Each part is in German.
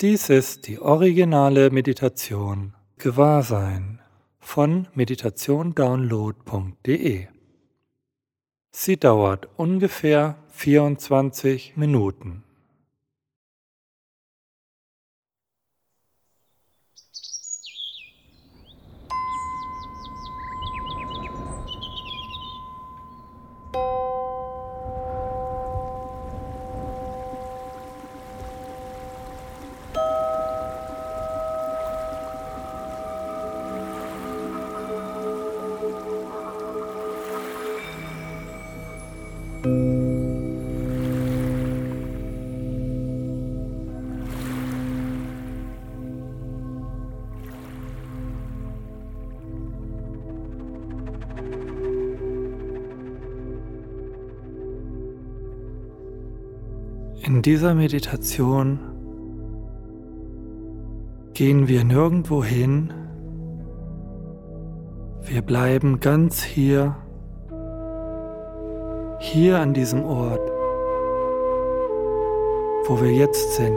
Dies ist die originale Meditation Gewahrsein von meditationdownload.de. Sie dauert ungefähr 24 Minuten. In dieser Meditation gehen wir nirgendwo hin. Wir bleiben ganz hier an diesem Ort, wo wir jetzt sind.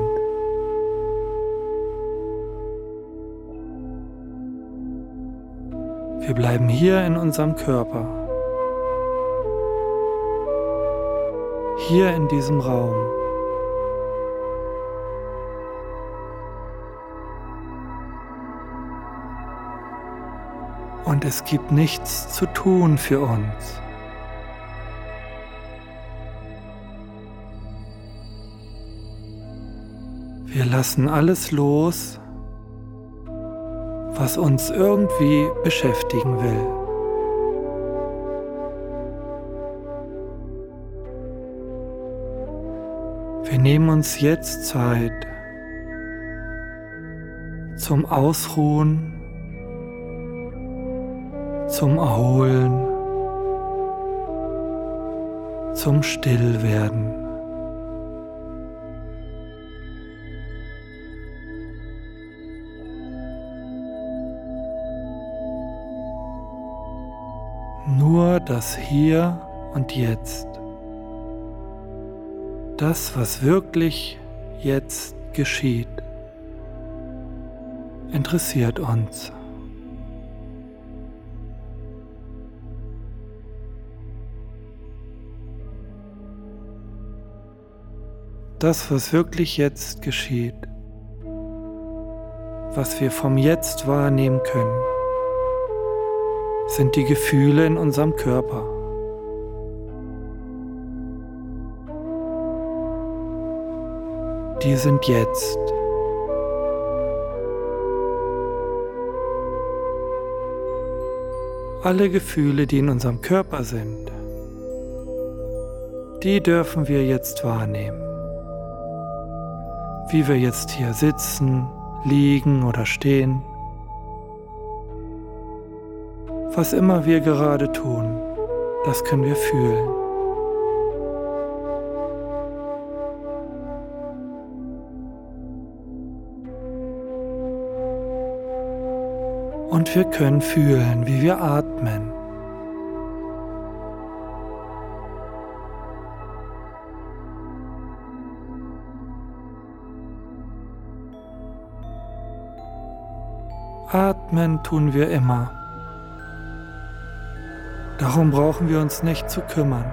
Wir bleiben hier in unserem Körper, hier in diesem Raum. Und es gibt nichts zu tun für uns. Wir lassen alles los, was uns irgendwie beschäftigen will. Wir nehmen uns jetzt Zeit zum Ausruhen, zum Erholen, zum Stillwerden. Nur das Hier und Jetzt, das, was wirklich jetzt geschieht, interessiert uns. Das, was wirklich jetzt geschieht, was wir vom Jetzt wahrnehmen können, sind die Gefühle in unserem Körper. Die sind jetzt. Alle Gefühle, die in unserem Körper sind, die dürfen wir jetzt wahrnehmen. Wie wir jetzt hier sitzen, liegen oder stehen. Was immer wir gerade tun, das können wir fühlen. Und wir können fühlen, wie wir atmen. Atmen tun wir immer. Darum brauchen wir uns nicht zu kümmern.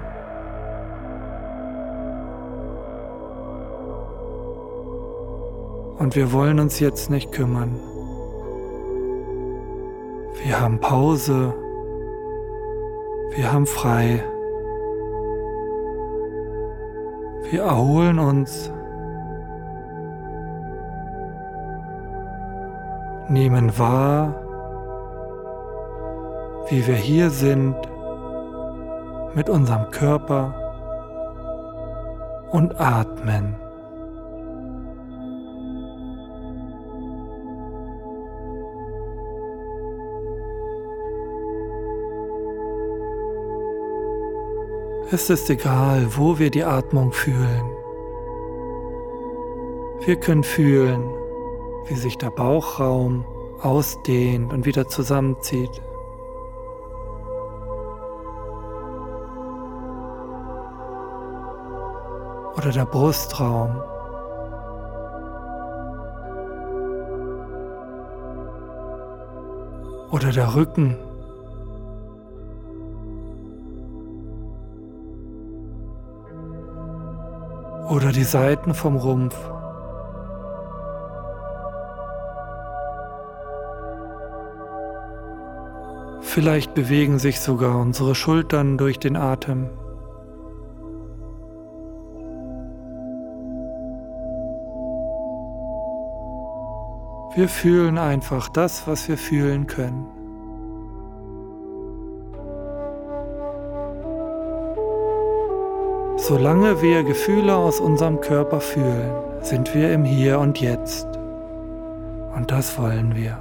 Und wir wollen uns jetzt nicht kümmern. Wir haben Pause. Wir haben frei. Wir erholen uns. Nehmen wahr, wie wir hier sind mit unserem Körper und atmen. Es ist egal, wo wir die Atmung fühlen. Wir können fühlen, wie sich der Bauchraum ausdehnt und wieder zusammenzieht. Oder der Brustraum. oder der Rücken. Oder die Seiten vom Rumpf. Vielleicht bewegen sich sogar unsere Schultern durch den Atem. Wir fühlen einfach das, was wir fühlen können. Solange wir Gefühle aus unserem Körper fühlen, sind wir im Hier und Jetzt. Und das wollen wir.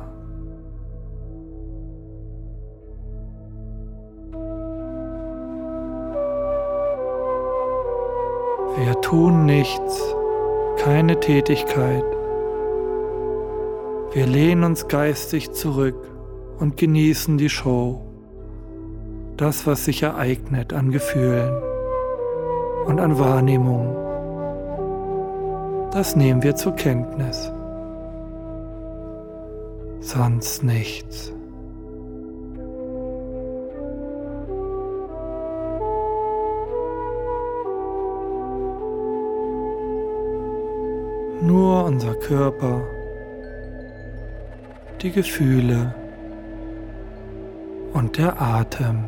Wir tun nichts, keine Tätigkeit. Wir lehnen uns geistig zurück und genießen die Show, das, was sich ereignet an Gefühlen und an Wahrnehmungen. Das nehmen wir zur Kenntnis. Sonst nichts. Nur unser Körper, die Gefühle und der Atem.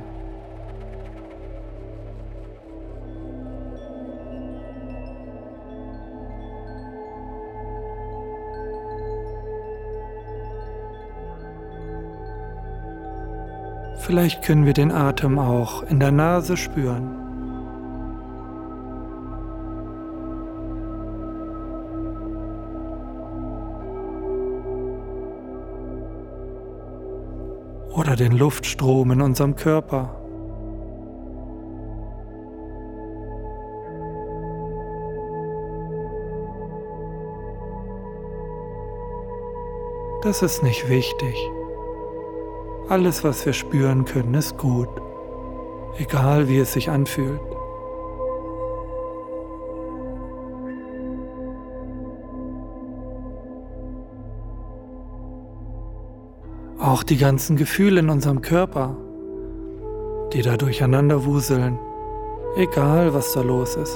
Vielleicht können wir den Atem auch in der Nase spüren. Oder den Luftstrom in unserem Körper. Das ist nicht wichtig. Alles, was wir spüren können, ist gut, egal wie es sich anfühlt. Auch die ganzen Gefühle in unserem Körper, die da durcheinander wuseln, egal was da los ist.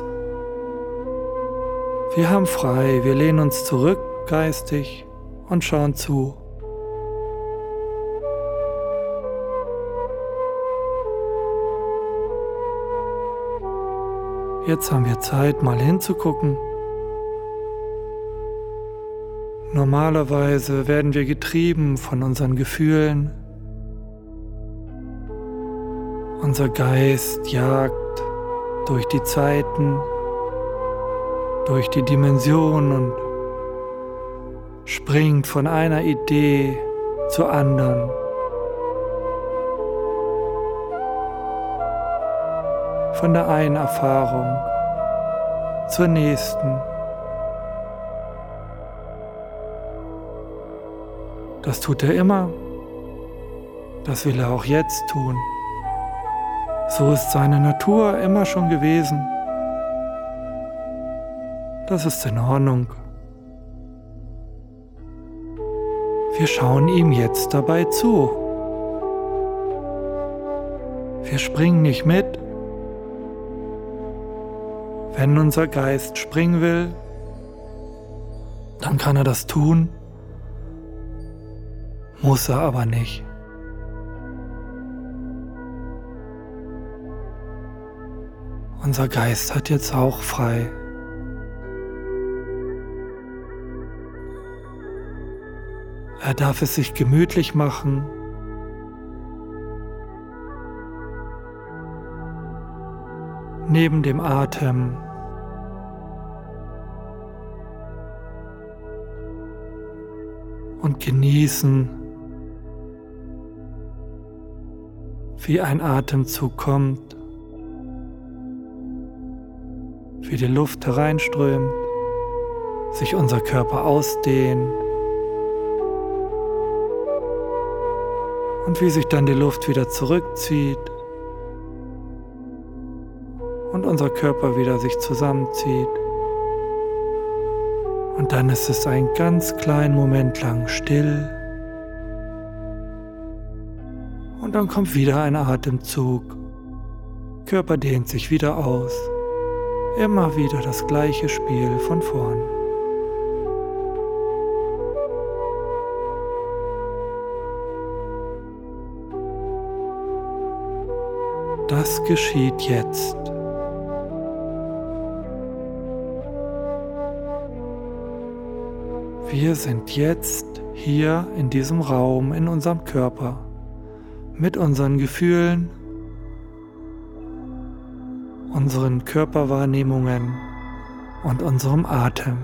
Wir haben frei, wir lehnen uns zurück geistig und schauen zu. Jetzt haben wir Zeit, mal hinzugucken. Normalerweise werden wir getrieben von unseren Gefühlen. Unser Geist jagt durch die Zeiten, durch die Dimension und springt von einer Idee zur anderen. Von der einen Erfahrung zur nächsten. Das tut er immer. Das will er auch jetzt tun. So ist seine Natur immer schon gewesen. Das ist in Ordnung. Wir schauen ihm jetzt dabei zu. Wir springen nicht mit. Wenn unser Geist springen will, dann kann er das tun, muss er aber nicht. Unser Geist hat jetzt auch frei. Er darf es sich gemütlich machen. Neben dem Atem. Und genießen, wie ein Atemzug kommt, wie die Luft hereinströmt, sich unser Körper ausdehnt und wie sich dann die Luft wieder zurückzieht und unser Körper wieder sich zusammenzieht. Und dann ist es einen ganz kleinen Moment lang still. dann kommt wieder ein Atemzug. Körper dehnt sich wieder aus. Immer wieder das gleiche Spiel von vorn. Das geschieht jetzt. Wir sind jetzt hier in diesem Raum, in unserem Körper, mit unseren Gefühlen, unseren Körperwahrnehmungen und unserem Atem.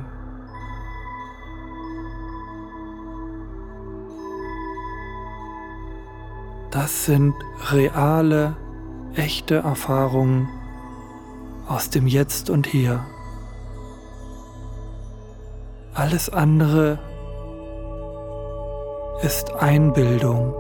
Das sind reale, echte Erfahrungen aus dem Jetzt und Hier. Alles andere ist Einbildung.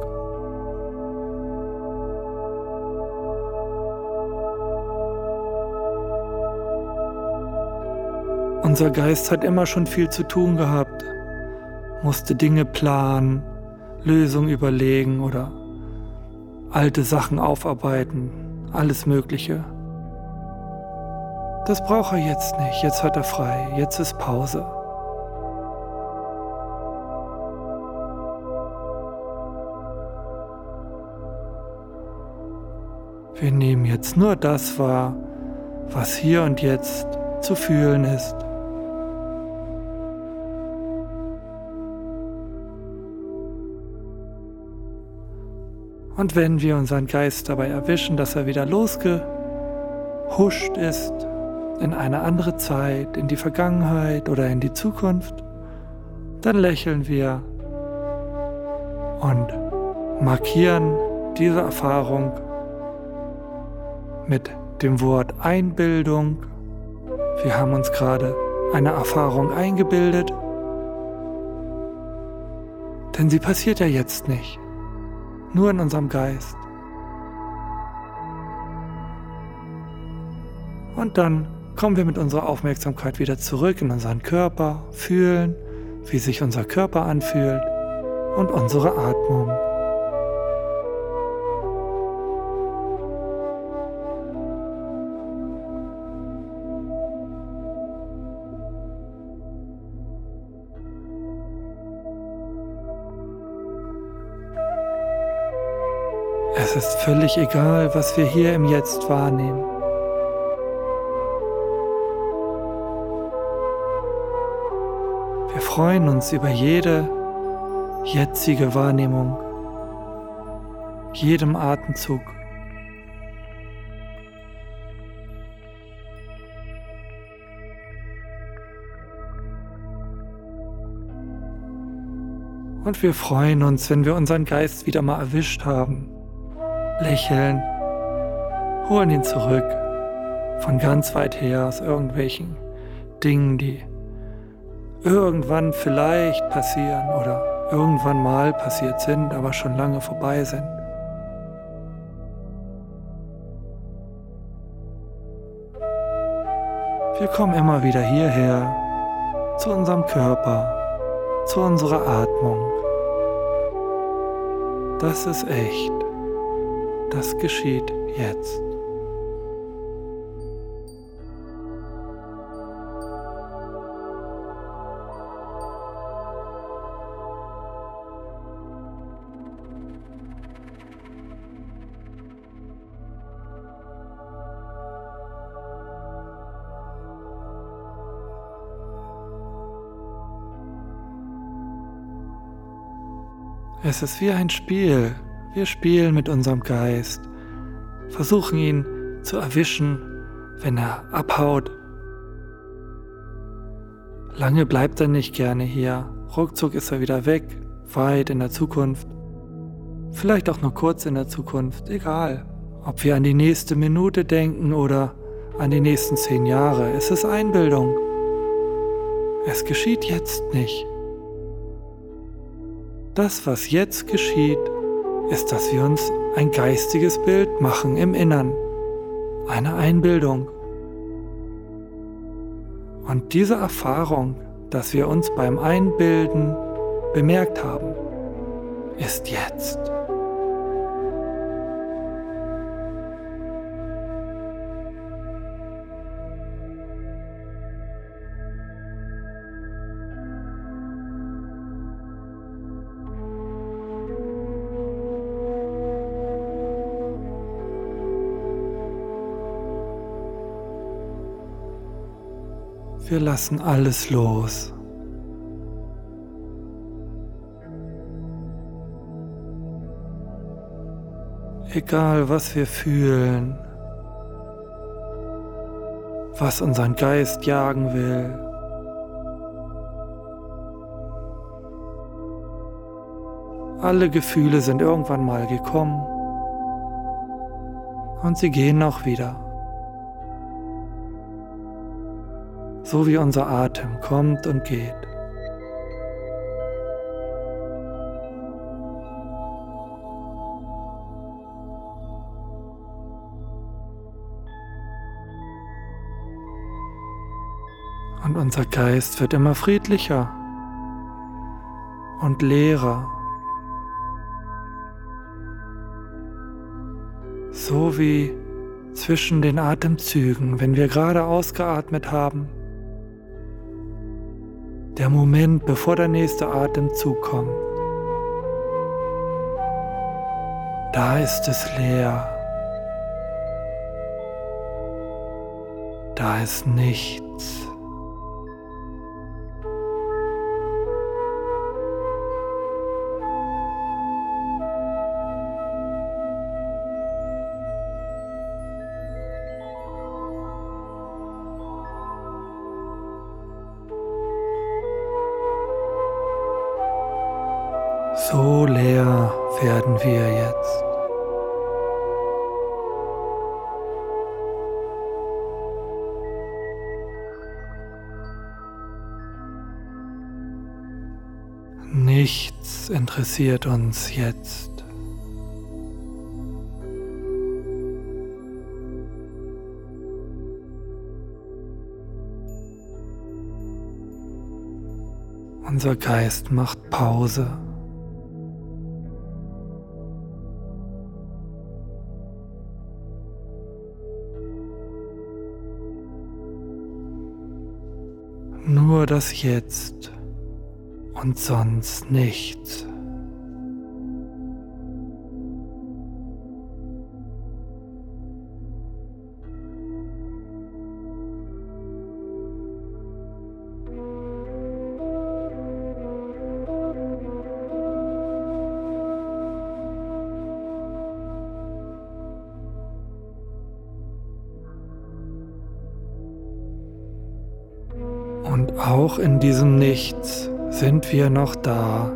Unser Geist hat immer schon viel zu tun gehabt, musste Dinge planen, Lösungen überlegen oder alte Sachen aufarbeiten, alles Mögliche. Das braucht er jetzt nicht, jetzt hat er frei, jetzt ist Pause. Wir nehmen jetzt nur das wahr, was hier und jetzt zu fühlen ist. Und wenn wir unseren Geist dabei erwischen, dass er wieder losgehuscht ist in eine andere Zeit, in die Vergangenheit oder in die Zukunft, dann lächeln wir und markieren diese Erfahrung mit dem Wort Einbildung. Wir haben uns gerade eine Erfahrung eingebildet, denn sie passiert ja jetzt nicht. Nur in unserem Geist. Und dann kommen wir mit unserer Aufmerksamkeit wieder zurück in unseren Körper, fühlen, wie sich unser Körper anfühlt und unsere Atmung. Es ist völlig egal, was wir hier im Jetzt wahrnehmen. Wir freuen uns über jede jetzige Wahrnehmung, jedem Atemzug. Und wir freuen uns, wenn wir unseren Geist wieder mal erwischt haben. Lächeln, holen ihn zurück, von ganz weit her, aus irgendwelchen Dingen, die irgendwann vielleicht passieren oder irgendwann mal passiert sind, aber schon lange vorbei sind. Wir kommen immer wieder hierher, zu unserem Körper, zu unserer Atmung. Das ist echt. Das geschieht jetzt. Es ist wie ein Spiel. Wir spielen mit unserem Geist, versuchen ihn zu erwischen, wenn er abhaut. Lange bleibt er nicht gerne hier, ruckzuck ist er wieder weg, weit in der Zukunft. Vielleicht auch nur kurz in der Zukunft, egal. Ob wir an die nächste Minute denken oder an die nächsten 10 Jahre, es ist Einbildung. Es geschieht jetzt nicht. Das, was jetzt geschieht, ist, dass wir uns ein geistiges Bild machen im Innern, eine Einbildung. Und diese Erfahrung, dass wir uns beim Einbilden bemerkt haben, ist jetzt. Wir lassen alles los. Egal, was wir fühlen, was unseren Geist jagen will, alle Gefühle sind irgendwann mal gekommen und sie gehen auch wieder. So wie unser Atem kommt und geht. Und unser Geist wird immer friedlicher und leerer. So wie zwischen den Atemzügen, wenn wir gerade ausgeatmet haben. Der Moment, bevor der nächste Atemzug kommt. Da ist es leer. Da ist nichts. So leer werden wir jetzt. Nichts interessiert uns jetzt. Unser Geist macht Pause. Nur das Jetzt und sonst nichts. Und auch in diesem Nichts sind wir noch da.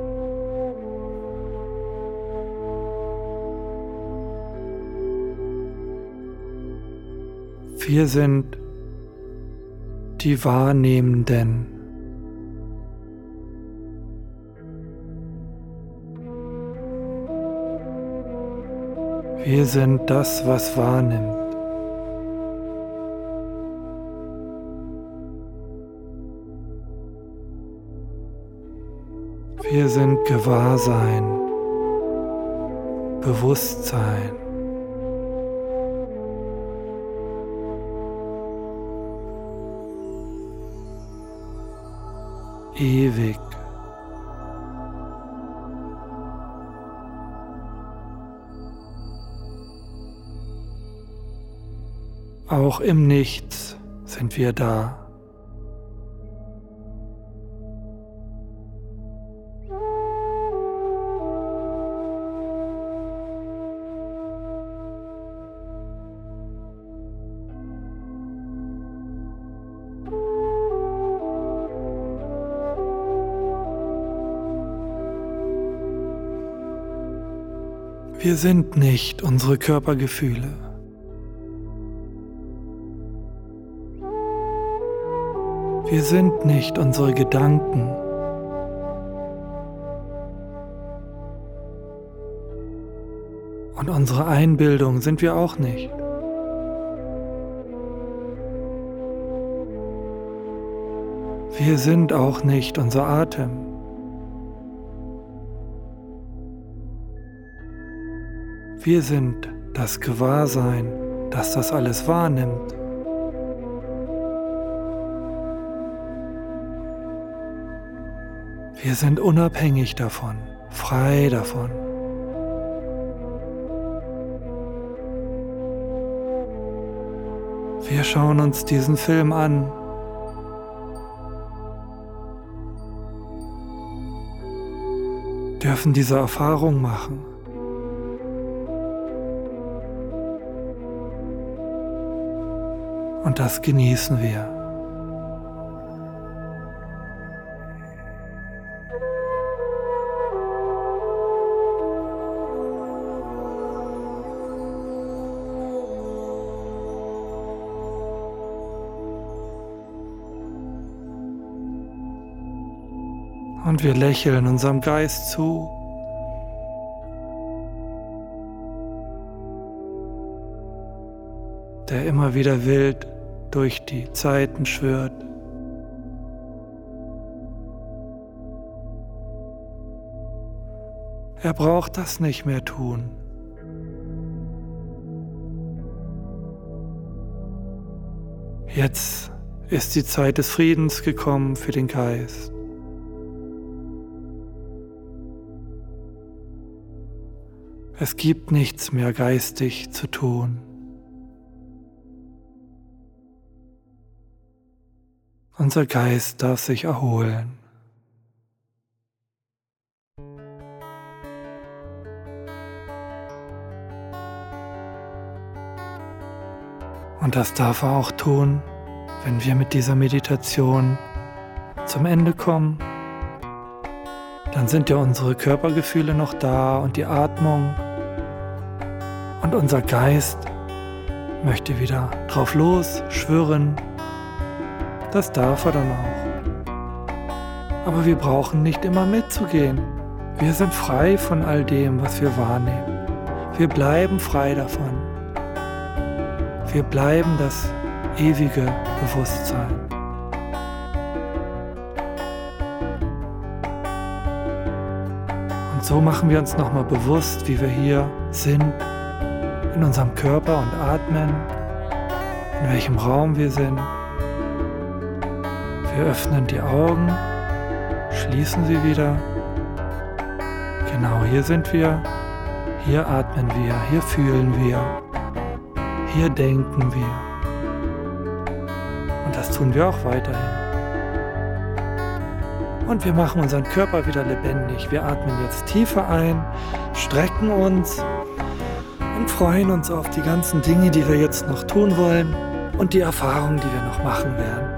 Wir sind die Wahrnehmenden. Wir sind das, was wahrnimmt. Wir sind Gewahrsein, Bewusstsein. Ewig. Auch im Nichts sind wir da. Wir sind nicht unsere Körpergefühle. Wir sind nicht unsere Gedanken. Und unsere Einbildung sind wir auch nicht. Wir sind auch nicht unser Atem. Wir sind das Gewahrsein, das das alles wahrnimmt. Wir sind unabhängig davon, frei davon. Wir schauen uns diesen Film an dürfen diese Erfahrung machen. Und das genießen wir. Und wir lächeln unserem Geist zu. Der immer wieder wild durch die Zeiten schwirrt. Er braucht das nicht mehr tun. Jetzt ist die Zeit des Friedens gekommen für den Geist. Es gibt nichts mehr geistig zu tun. Unser Geist darf sich erholen. Und das darf er auch tun, wenn wir mit dieser Meditation zum Ende kommen. Dann sind ja unsere Körpergefühle noch da und die Atmung. Und unser Geist möchte wieder drauf los, schwirren. Das darf er dann auch. Aber wir brauchen nicht immer mitzugehen. Wir sind frei von all dem, was wir wahrnehmen. Wir bleiben frei davon. Wir bleiben das ewige Bewusstsein. Und so machen wir uns nochmal bewusst, wie wir hier sind, in unserem Körper und atmen, in welchem Raum wir sind. Wir öffnen die Augen, schließen sie wieder. Genau, hier sind wir, hier atmen wir, hier fühlen wir, hier denken wir. Und das tun wir auch weiterhin. Und wir machen unseren Körper wieder lebendig. Wir atmen jetzt tiefer ein, strecken uns und freuen uns auf die ganzen Dinge, die wir jetzt noch tun wollen und die Erfahrungen, die wir noch machen werden.